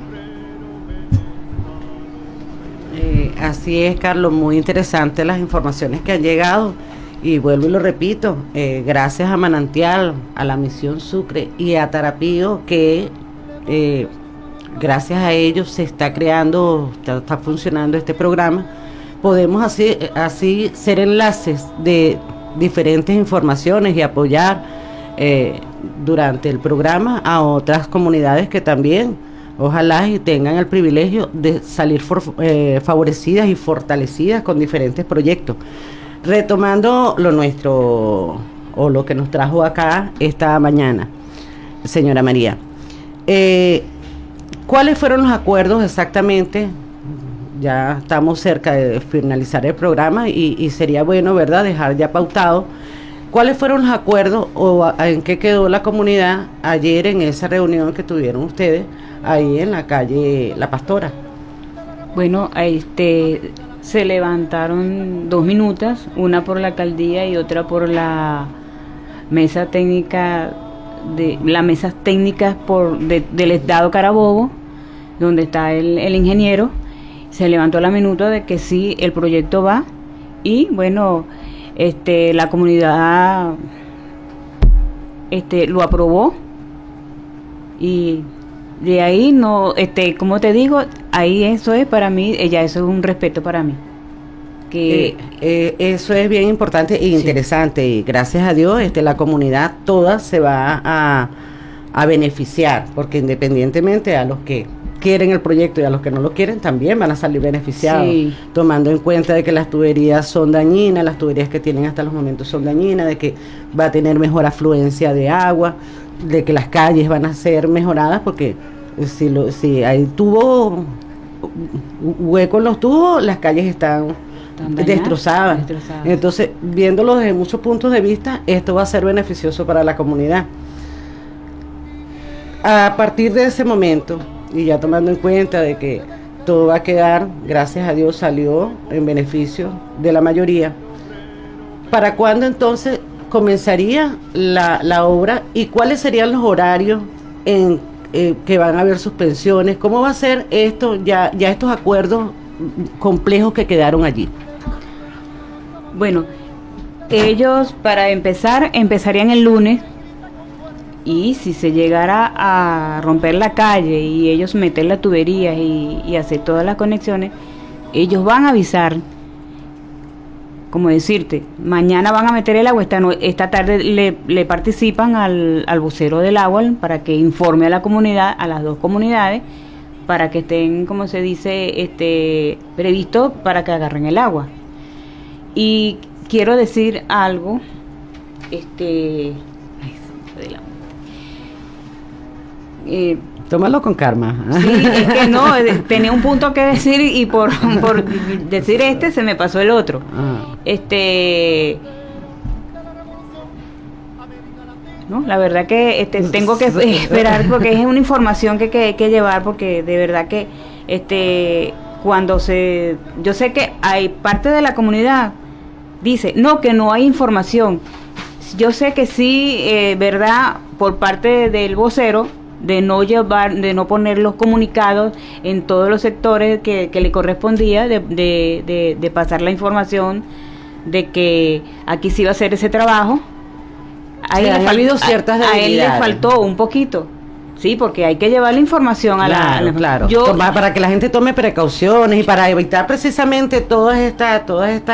Así es, Carlos, muy interesantes las informaciones que han llegado y vuelvo y lo repito, gracias a Manantial, a la Misión Sucre y a Tarapío, que gracias a ellos se está creando, está funcionando este programa. Podemos así ser enlaces de diferentes informaciones y apoyar durante el programa a otras comunidades que también ojalá y tengan el privilegio de salir favorecidas y fortalecidas con diferentes proyectos. Retomando lo nuestro o lo que nos trajo acá esta mañana, señora María, ¿cuáles fueron los acuerdos exactamente? Ya estamos cerca de finalizar el programa y sería bueno, ¿verdad?, dejar ya pautado cuáles fueron los acuerdos o en qué quedó la comunidad ayer en esa reunión que tuvieron ustedes ahí en la calle La Pastora. Bueno, se levantaron 2 minutas, una por la alcaldía y otra por la mesa técnica las mesas técnicas del Estado Carabobo, donde está el ingeniero. Se levantó la minuta de que sí, el proyecto va y bueno, la comunidad lo aprobó y de ahí no, como te digo, ahí eso es para mí, eso es un respeto para mí. Que eso es bien importante e interesante, sí. Y gracias a Dios la comunidad toda se va a beneficiar, porque independientemente a los que quieren el proyecto y a los que no lo quieren también van a salir beneficiados, sí. Tomando en cuenta de que las tuberías son dañinas, las tuberías que tienen hasta los momentos son dañinas, de que va a tener mejor afluencia de agua, de que las calles van a ser mejoradas, porque si hay tubo hueco en los tubos, las calles están destrozadas. Entonces, viéndolo desde muchos puntos de vista, esto va a ser beneficioso para la comunidad. A partir de ese momento, y ya tomando en cuenta de que todo va a quedar, gracias a Dios salió en beneficio de la mayoría, ¿para cuándo entonces comenzaría la obra y cuáles serían los horarios en que van a haber suspensiones? ¿Cómo va a ser esto, ya estos acuerdos complejos que quedaron allí? Bueno, ellos para empezar, empezarían el lunes. Y si se llegara a romper la calle y ellos meter las tuberías y hacer todas las conexiones, ellos van a avisar, como decirte, mañana van a meter el agua, esta tarde le participan al vocero del agua para que informe a la comunidad, a las 2 comunidades, para que estén, como se dice, previstos para que agarren el agua. Y quiero decir algo, Adela. Tómalo con calma. Sí, es que no, tenía un punto que decir y por decir se me pasó el otro. No, la verdad que tengo que esperar porque es una información que hay que llevar, porque de verdad que yo sé que hay parte de la comunidad dice que no hay información. Yo sé que sí, verdad, por parte del vocero, de no poner los comunicados en todos los sectores que le correspondía, de pasar la información de que aquí se iba a hacer ese trabajo. Ahí ha habido ciertas debilidades. A él le faltó un poquito, sí, porque hay que llevar la información claro. Para que la gente tome precauciones y para evitar precisamente todas estas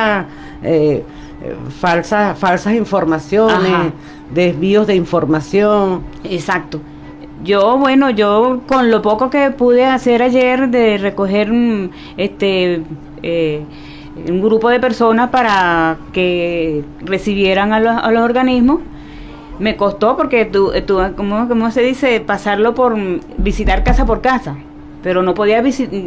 falsas informaciones, desvíos de información. Exacto. Yo con lo poco que pude hacer ayer de recoger un grupo de personas para que recibieran a los organismos, me costó porque ¿cómo se dice? Pasarlo por visitar casa por casa, pero no podía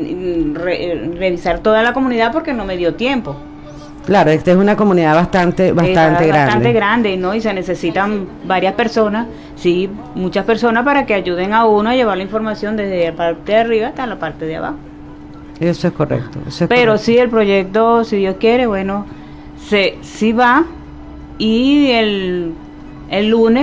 revisar toda la comunidad porque no me dio tiempo. Claro, esta es una comunidad bastante grande, ¿no? Y se necesitan varias personas, sí, muchas personas para que ayuden a uno a llevar la información desde la parte de arriba hasta la parte de abajo. Eso es correcto. Pero sí, el proyecto, si Dios quiere, sí va, y el lunes,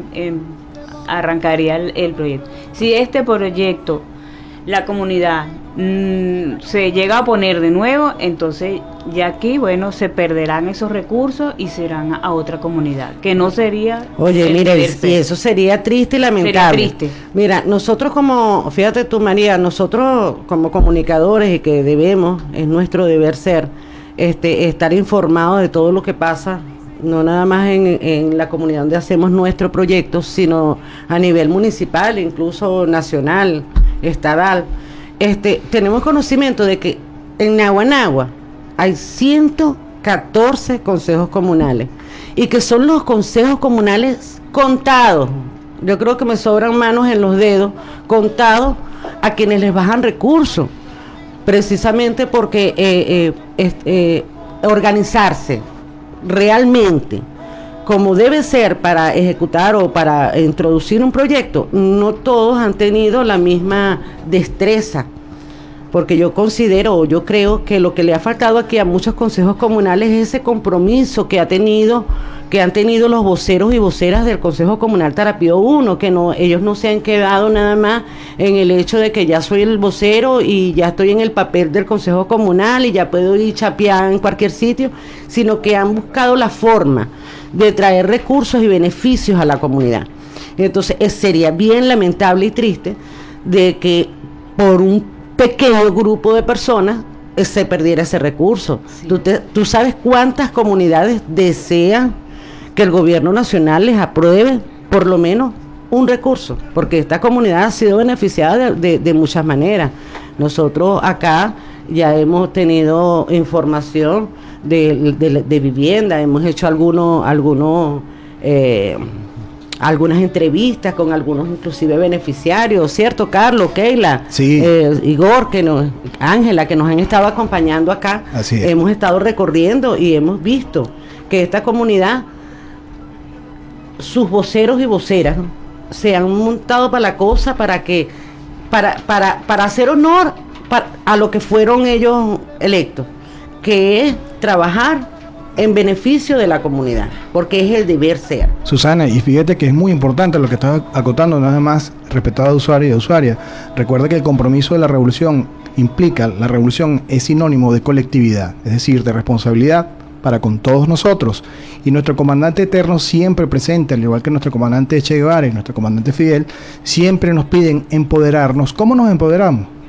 arrancaría el proyecto. Si este proyecto, la comunidad se llega a poner de nuevo, entonces ya aquí, se perderán esos recursos y serán a otra comunidad, que no sería... Oye, mira, y eso sería triste y lamentable. Sería triste. Mira, nosotros fíjate tú, María, nosotros como comunicadores, y que es nuestro deber ser, estar informados de todo lo que pasa, no nada más en la comunidad donde hacemos nuestro proyecto, sino a nivel municipal, incluso nacional, estatal. Tenemos conocimiento de que en Naguanagua hay 114 consejos comunales, y que son los consejos comunales contados. Yo creo que me sobran manos en los dedos, contados a quienes les bajan recursos, precisamente porque organizarse realmente como debe ser para ejecutar o para introducir un proyecto, no todos han tenido la misma destreza, porque yo creo que lo que le ha faltado aquí a muchos consejos comunales es ese compromiso que han tenido los voceros y voceras del Consejo Comunal Tarapío 1, que ellos no se han quedado nada más en el hecho de que ya soy el vocero y ya estoy en el papel del Consejo Comunal y ya puedo ir chapear en cualquier sitio, sino que han buscado la forma de traer recursos y beneficios a la comunidad. Entonces sería bien lamentable y triste de que por un pequeño grupo de personas se perdiera ese recurso. Sí. ¿Tú sabes cuántas comunidades desean que el gobierno nacional les apruebe por lo menos un recurso? Porque esta comunidad ha sido beneficiada de muchas maneras. Nosotros acá ya hemos tenido información de vivienda, hemos hecho algunas entrevistas con algunos inclusive beneficiarios, ¿cierto, Carlos, Keila? Sí. Igor, Ángela, que nos han estado acompañando acá. Así es. Hemos estado recorriendo y hemos visto que esta comunidad, sus voceros y voceras, ¿no?, se han montado para la cosa, para hacer honor a lo que fueron ellos electos, que es trabajar en beneficio de la comunidad, porque es el deber ser. Susana, y fíjate que es muy importante lo que estás acotando, nada más respetado a usuario y a usuaria. Recuerda que el compromiso de la revolución la revolución es sinónimo de colectividad, es decir, de responsabilidad para con todos nosotros. Y nuestro comandante eterno siempre presente, al igual que nuestro comandante Che Guevara y nuestro comandante Fidel, siempre nos piden empoderarnos. ¿Cómo nos empoderamos?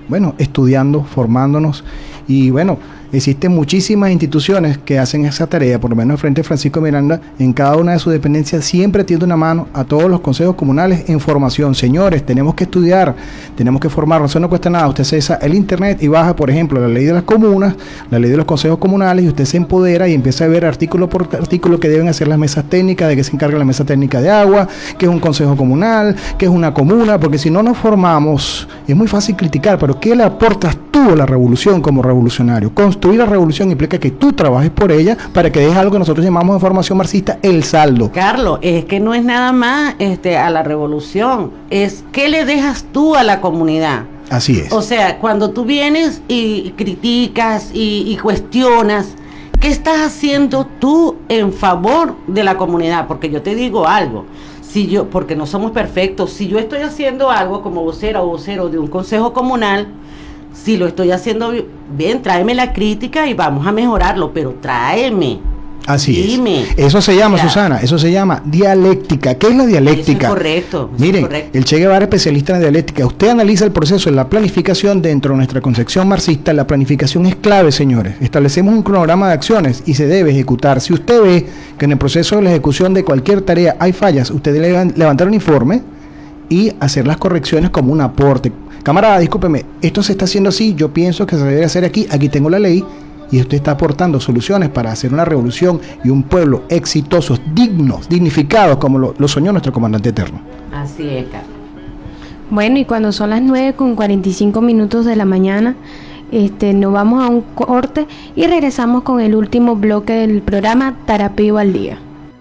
bueno, estudiando, formándonos. Y bueno, existen muchísimas instituciones que hacen esa tarea, por lo menos el Frente Francisco Miranda, en cada una de sus dependencias siempre tiende una mano a todos los consejos comunales en formación. Señores, tenemos que estudiar, tenemos que formarnos, eso no cuesta nada. Usted cesa el internet y baja, por ejemplo, la ley de las comunas, la ley de los consejos comunales, y usted se empodera y empieza a ver artículo por artículo que deben hacer las mesas técnicas, de qué se encarga la mesa técnica de agua, qué es un consejo comunal, qué es una comuna, porque si no nos formamos, es muy fácil criticar, pero ¿qué le aportas tú a la revolución como revolucionario? Construir la revolución implica que tú trabajes por ella para que dejes algo que nosotros llamamos en formación marxista el saldo. Carlos, es que no es nada más a la revolución, es qué le dejas tú a la comunidad. Así es. O sea, cuando tú vienes y criticas y cuestionas, ¿qué estás haciendo tú en favor de la comunidad? Porque yo te digo algo, porque no somos perfectos, si yo estoy haciendo algo como vocera o vocero de un consejo comunal, si lo estoy haciendo bien, tráeme la crítica y vamos a mejorarlo, pero tráeme. Así dime. Es. Eso se llama, Susana, eso se llama dialéctica. ¿Qué es la dialéctica? Eso es correcto. Miren, el Che Guevara es especialista en la dialéctica. Usted analiza el proceso de la planificación dentro de nuestra concepción marxista. La planificación es clave, señores. Establecemos un cronograma de acciones y se debe ejecutar. Si usted ve que en el proceso de la ejecución de cualquier tarea hay fallas, usted debe levantar un informe y hacer las correcciones como un aporte. Camarada, discúlpeme, esto se está haciendo así, yo pienso que se debe hacer aquí tengo la ley, y usted está aportando soluciones para hacer una revolución y un pueblo exitosos, dignos, dignificados, como lo soñó nuestro comandante eterno. Así es, Carlos. Bueno, y cuando son las 9:45 de la mañana, nos vamos a un corte y regresamos con el último bloque del programa Tarapío al Día.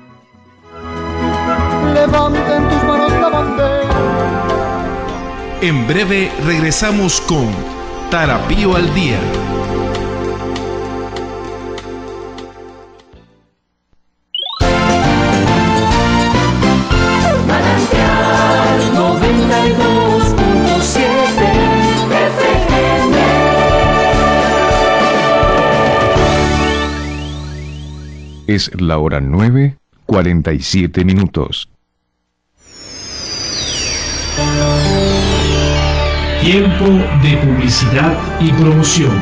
Levanten tus manos la bandera. En breve regresamos con Tarapío al Día. Manantial 92.7 FM. Es la hora 9:47. Tiempo de publicidad y promoción.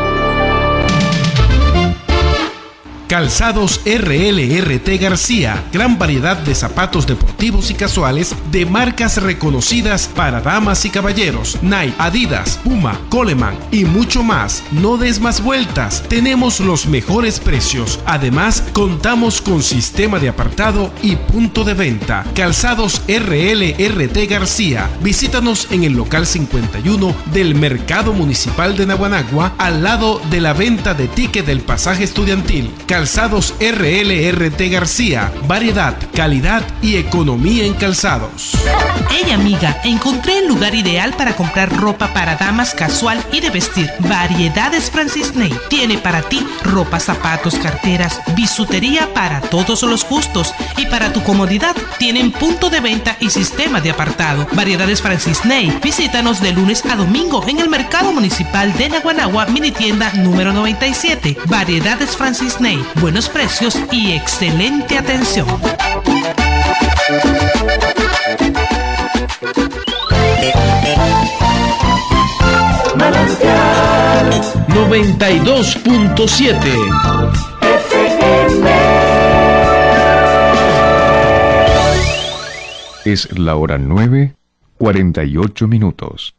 Calzados RLRT García, gran variedad de zapatos deportivos y casuales de marcas reconocidas para damas y caballeros, Nike, Adidas, Puma, Coleman y mucho más. No des más vueltas, tenemos los mejores precios. Además, contamos con sistema de apartado y punto de venta. Calzados RLRT García, visítanos en el local 51 del Mercado Municipal de Naguanagua, al lado de la venta de ticket del pasaje estudiantil. Calzados RLRT García, variedad, calidad y economía en calzados. Hey amiga, encontré el lugar ideal para comprar ropa para damas casual y de vestir. Variedades Francis Ney tiene para ti ropa, zapatos, carteras, bisutería para todos los gustos, y para tu comodidad tienen punto de venta y sistema de apartado. Variedades Francis Ney, visítanos de lunes a domingo en el Mercado Municipal de Naguanagua, mini tienda número 97. Variedades Francis Ney, buenos precios y excelente atención. Manantial 92.7 FM. Es la hora 9:48.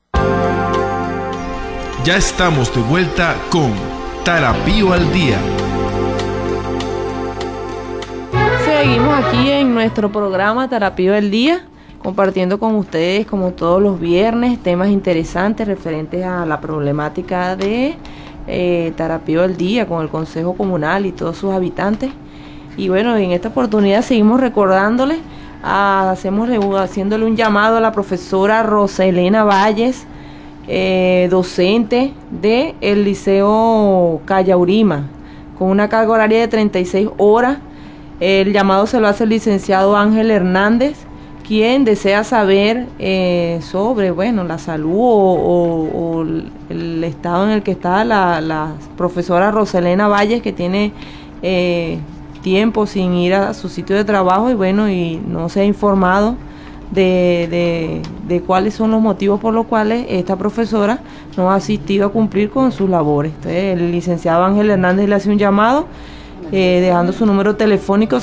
Ya estamos de vuelta con Tarapío al Día. Seguimos aquí en nuestro programa Tarapío del Día, compartiendo con ustedes, como todos los viernes, temas interesantes referentes a la problemática de Tarapío del Día, con el Consejo Comunal y todos sus habitantes. Y bueno, en esta oportunidad seguimos recordándole, haciéndole un llamado a la profesora Roselena Valles, docente del Liceo Cayaurima, con una carga horaria de 36 horas. El llamado se lo hace el licenciado Ángel Hernández, quien desea saber sobre, la salud o el estado en el que está la profesora Roselena Valles, que tiene tiempo sin ir a su sitio de trabajo y no se ha informado de cuáles son los motivos por los cuales esta profesora no ha asistido a cumplir con sus labores. Entonces, el licenciado Ángel Hernández le hace un llamado, dejando su número telefónico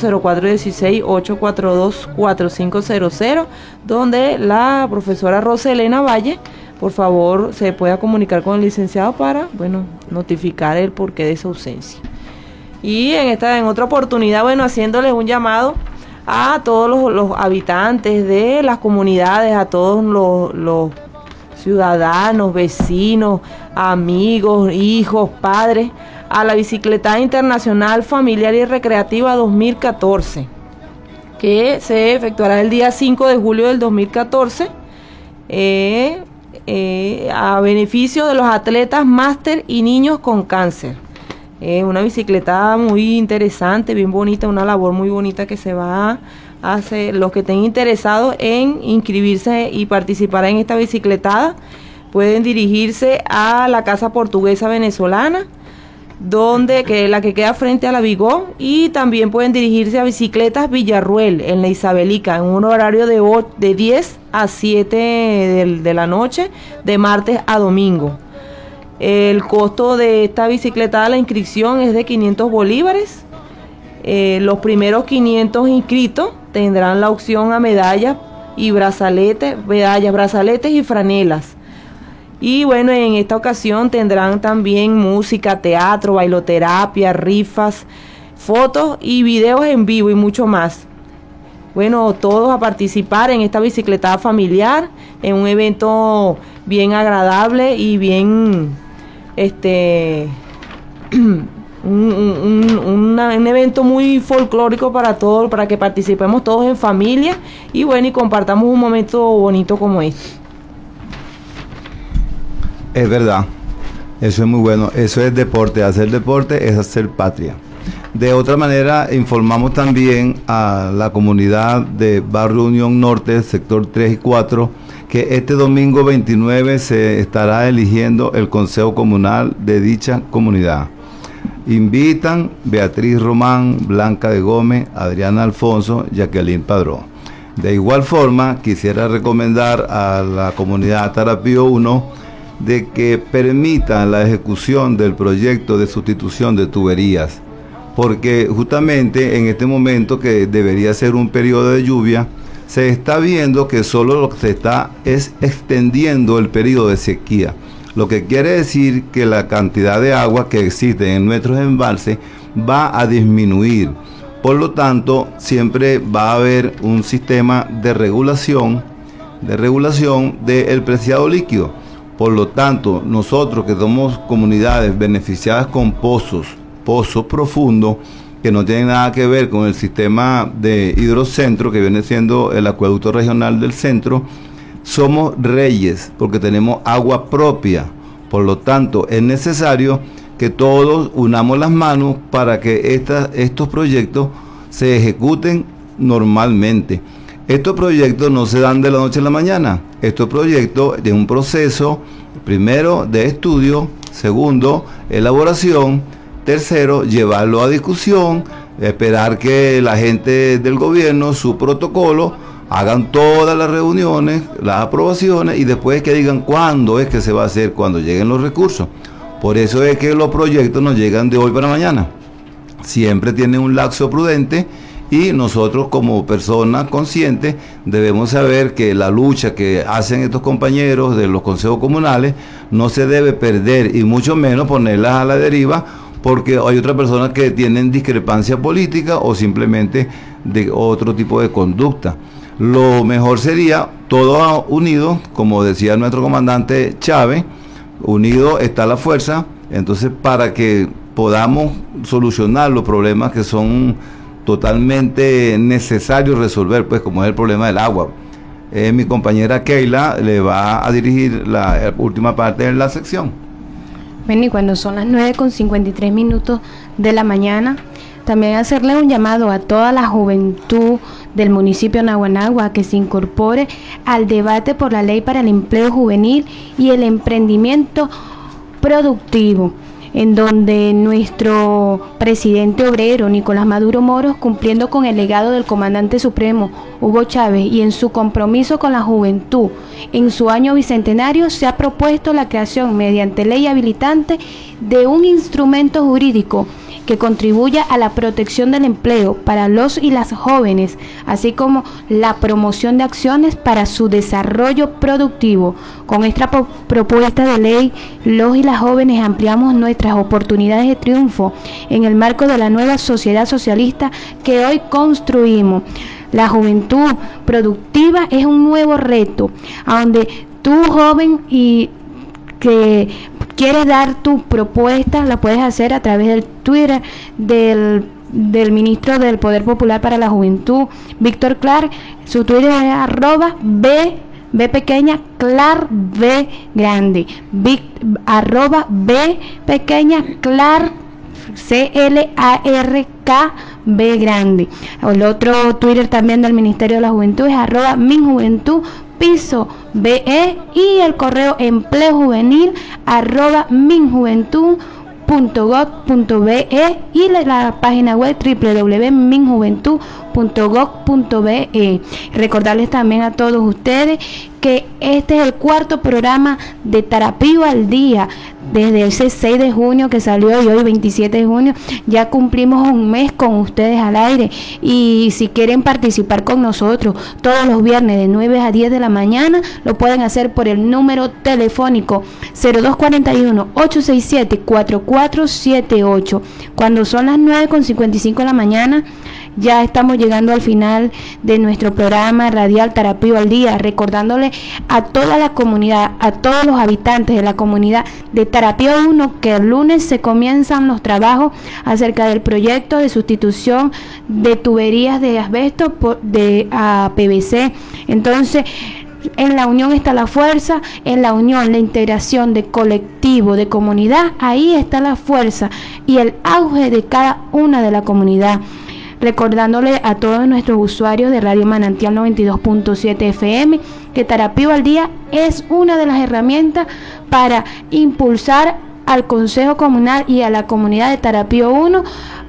0416-842-4500, donde la profesora Rosa Elena Valle, por favor, se pueda comunicar con el licenciado para, notificar el porqué de esa ausencia. Y en otra oportunidad, haciéndoles un llamado a todos los habitantes de las comunidades, a todos los ciudadanos, vecinos, amigos, hijos, padres, a la Bicicletada Internacional Familiar y Recreativa 2014, que se efectuará el día 5 de julio del 2014, a beneficio de los atletas máster y niños con cáncer. Una bicicletada muy interesante, bien bonita, una labor muy bonita que se va a hacer. Los que estén interesados en inscribirse y participar en esta bicicletada pueden dirigirse a la Casa Portuguesa Venezolana, la que queda frente a la Vigón, y también pueden dirigirse a Bicicletas Villarruel en la Isabelica en un horario de 10 a 7 de la noche, de martes a domingo. El costo de esta bicicletada, la inscripción es de 500 bolívares. Los primeros 500 inscritos tendrán la opción a medallas, brazaletes y franelas. Y en esta ocasión tendrán también música, teatro, bailoterapia, rifas, fotos y videos en vivo y mucho más. Todos a participar en esta bicicletada familiar, en un evento bien agradable y bien un evento muy folclórico para todos, para que participemos todos en familia y y compartamos un momento bonito como este. Es verdad, eso es muy bueno, eso es deporte, hacer deporte es hacer patria. De otra manera, informamos también a la comunidad de Barrio Unión Norte, sector 3 y 4, que este domingo 29 se estará eligiendo el Consejo Comunal de dicha comunidad. Invitan Beatriz Román, Blanca de Gómez, Adriana Alfonso, Jacqueline Padrón. De igual forma, quisiera recomendar a la comunidad Tarapío 1 de que permitan la ejecución del proyecto de sustitución de tuberías, porque justamente en este momento, que debería ser un periodo de lluvia, se está viendo que solo lo que se está es extendiendo el periodo de sequía, lo que quiere decir que la cantidad de agua que existe en nuestros embalses va a disminuir. Por lo tanto, siempre va a haber un sistema de regulación del preciado líquido. Por lo tanto, nosotros que somos comunidades beneficiadas con pozos profundos, que no tienen nada que ver con el sistema de hidrocentro, que viene siendo el acueducto regional del centro, somos reyes porque tenemos agua propia. Por lo tanto, es necesario que todos unamos las manos para que estos proyectos se ejecuten normalmente. Estos proyectos no se dan de la noche a la mañana. Estos proyectos de un proceso, primero, de estudio, segundo, elaboración, tercero, llevarlo a discusión, esperar que la gente del gobierno, su protocolo, hagan todas las reuniones, las aprobaciones y después que digan cuándo es que se va a hacer, cuando lleguen los recursos. Por eso es que los proyectos no llegan de hoy para mañana. Siempre tienen un lapso prudente y nosotros como personas conscientes debemos saber que la lucha que hacen estos compañeros de los consejos comunales no se debe perder y mucho menos ponerlas a la deriva, porque hay otras personas que tienen discrepancia política o simplemente de otro tipo de conducta. Lo mejor sería todos unidos, como decía nuestro comandante Chávez, unido está la fuerza. Entonces, para que podamos solucionar los problemas que son totalmente necesarios resolver, pues como es el problema del agua. Mi compañera Keila le va a dirigir la última parte de la sección. Bueno, y cuando son las 9:53 de la mañana, también hacerle un llamado a toda la juventud del municipio de Naguanagua a que se incorpore al debate por la ley para el empleo juvenil y el emprendimiento productivo. en donde nuestro presidente obrero Nicolás Maduro Moros, cumpliendo con el legado del comandante supremo Hugo Chávez y en su compromiso con la juventud en su año bicentenario, se ha propuesto la creación mediante ley habilitante de un instrumento jurídico que contribuya a la protección del empleo para los y las jóvenes, así como la promoción de acciones para su desarrollo productivo. Con esta propuesta de ley, los y las jóvenes ampliamos nuestras oportunidades de triunfo en el marco de la nueva sociedad socialista que hoy construimos. La juventud productiva es un nuevo reto, a donde tú, joven, y que quieres dar tu propuesta, la puedes hacer a través del Twitter del ministro del Poder Popular para la Juventud, Víctor Clark. Su Twitter es @B pequeña Clark B grande, @B pequeña Clark CLARK B grande. El otro Twitter también del Ministerio de la Juventud es @minjuventud piso BE, y el correo empleojuvenil @minjuventud.gov.be, y la página web www.minjuventud.gov.be. Recordarles también a todos ustedes que este es el cuarto programa de Tarapío al Día. Desde ese 6 de junio que salió y hoy 27 de junio ya cumplimos un mes con ustedes al aire, y si quieren participar con nosotros todos los viernes de 9 a 10 de la mañana, lo pueden hacer por el número telefónico 0241-867-4478. Cuando son las 9:55 de la mañana, ya estamos llegando al final de nuestro programa radial Tarapío al Día, recordándole a toda la comunidad, a todos los habitantes de la comunidad de Tarapío 1, que el lunes se comienzan los trabajos acerca del proyecto de sustitución de tuberías de asbesto a PVC. Entonces, en la unión está la fuerza, en la unión, la integración de colectivo, de comunidad, ahí está la fuerza y el auge de cada una de la comunidad. Recordándole a todos nuestros usuarios de Radio Manantial 92.7 FM que Tarapío al Día es una de las herramientas para impulsar al Consejo Comunal y a la comunidad de Tarapío 1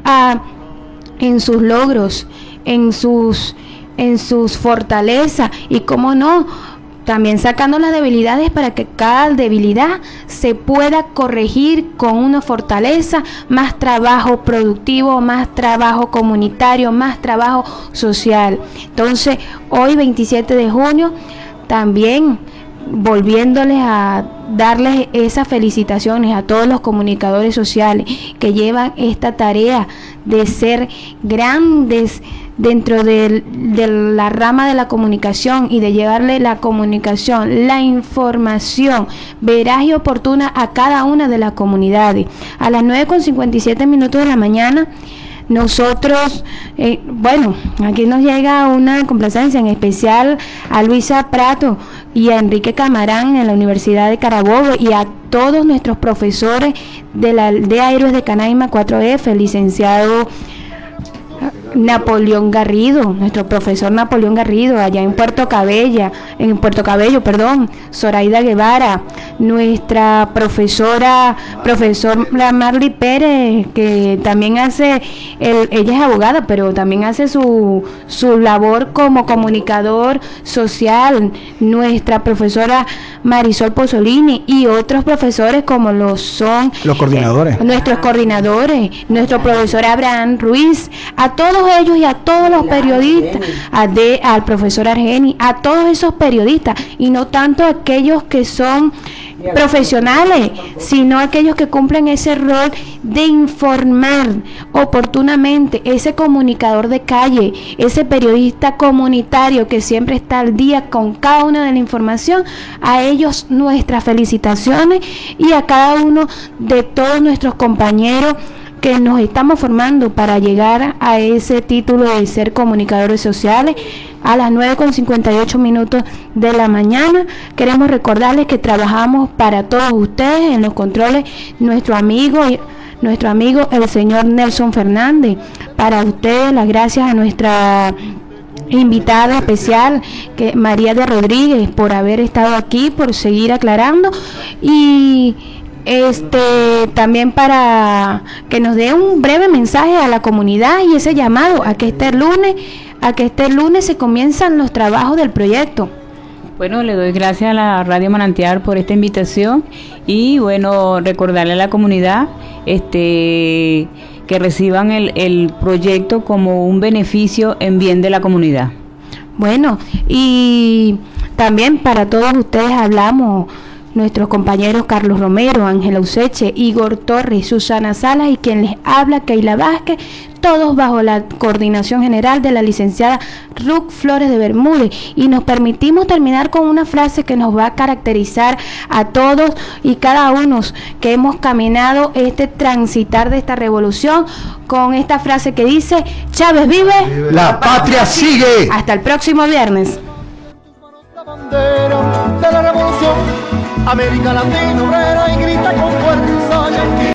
en sus logros, en sus fortalezas, y cómo no, también sacando las debilidades para que cada debilidad se pueda corregir con una fortaleza, más trabajo productivo, más trabajo comunitario, más trabajo social. Entonces, hoy 27 de junio, también volviéndoles a darles esas felicitaciones a todos los comunicadores sociales que llevan esta tarea de ser grandes dentro de la rama de la comunicación y de llevarle la comunicación, la información veraz y oportuna a cada una de las comunidades. A las 9:57 de la mañana, nosotros, aquí nos llega una complacencia en especial a Luisa Prato y a Enrique Camarán en la Universidad de Carabobo, y a todos nuestros profesores de la Aldea Héroes de Canaima 4F, el licenciado Napoleón Garrido, nuestro profesor Napoleón Garrido, allá en Puerto Cabello, Zoraida Guevara, nuestra profesora Marly Pérez, que también hace, ella es abogada, pero también hace su labor como comunicador social, nuestra profesora Marisol Pozzolini, y otros profesores como lo son los coordinadores, nuestros coordinadores, nuestro profesor Abraham Ruiz, a todos ellos y a todos los periodistas, al profesor Argeni, a todos esos periodistas, y no tanto aquellos que son profesionales, sino aquellos que cumplen ese rol de informar oportunamente, ese comunicador de calle, ese periodista comunitario que siempre está al día con cada una de la información. A ellos nuestras felicitaciones, y a cada uno de todos nuestros compañeros que nos estamos formando para llegar a ese título de ser comunicadores sociales. A las 9:58 de la mañana queremos recordarles que trabajamos para todos ustedes en los controles, nuestro amigo el señor Nelson Fernández. Para ustedes, las gracias a nuestra invitada especial, que María de Rodríguez, por haber estado aquí, por seguir aclarando, y también para que nos dé un breve mensaje a la comunidad y ese llamado a que este lunes se comienzan los trabajos del proyecto. Bueno, le doy gracias a la Radio Manantial por esta invitación y bueno, recordarle a la comunidad que reciban el proyecto como un beneficio en bien de la comunidad. Bueno, y también para todos ustedes hablamos nuestros compañeros Carlos Romero, Ángela Useche, Igor Torres, Susana Salas y quien les habla, Keila Vázquez, todos bajo la coordinación general de la licenciada Ruth Flores de Bermúdez, y nos permitimos terminar con una frase que nos va a caracterizar a todos y cada uno que hemos caminado transitar de esta revolución, con esta frase que dice: Chávez vive, la patria sigue. Hasta el próximo viernes. De la revolución, América Latina obrera y grita con fuerza.